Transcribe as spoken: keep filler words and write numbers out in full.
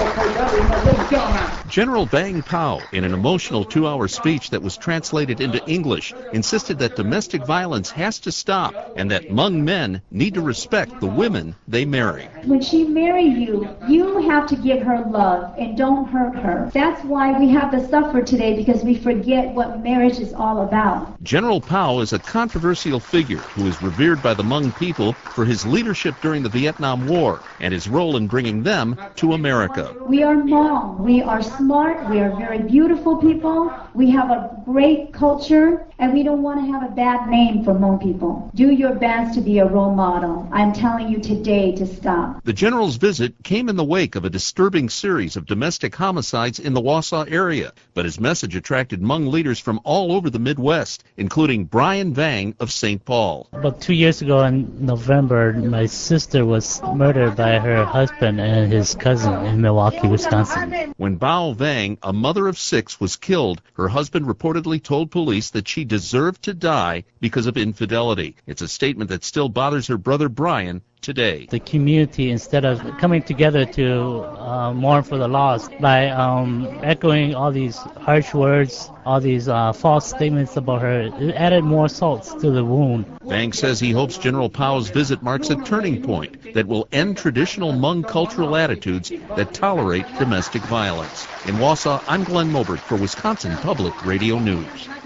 General Bang Pao, in an emotional two-hour speech that was translated into English, insisted that domestic violence has to stop and that Hmong men need to respect the women they marry. When she marries you, you have to give her love and don't hurt her. That's why we have to suffer today, because we forget what marriage is all about. General Pao is a controversial figure who is revered by the Hmong people for his leadership during the Vietnam War and his role in bringing them to America. We are Hmong. We are smart. We are very beautiful people. We have a great culture, and we don't want to have a bad name for Hmong people. Do your best to be a role model. I'm telling you today to stop. The general's visit came in the wake of a disturbing series of domestic homicides in the Wausau area, but his message attracted Hmong leaders from all over the Midwest, including Brian Vang of Saint Paul. About two years ago in November, my sister was murdered by her husband and his cousin in Milwaukee, Wisconsin. When Bao Vang, a mother of six, was killed, her husband reportedly told police that she deserved to die because of infidelity. It's a statement that still bothers her brother Brian today. The community, instead of coming together to uh, mourn for the loss by um, echoing all these harsh words, all these uh, false statements about her, it added more salt to the wound. Vang says he hopes General Pao's visit marks a turning point that will end traditional Hmong cultural attitudes that tolerate domestic violence. In Wausau, I'm Glenn Mobert for Wisconsin Public Radio News.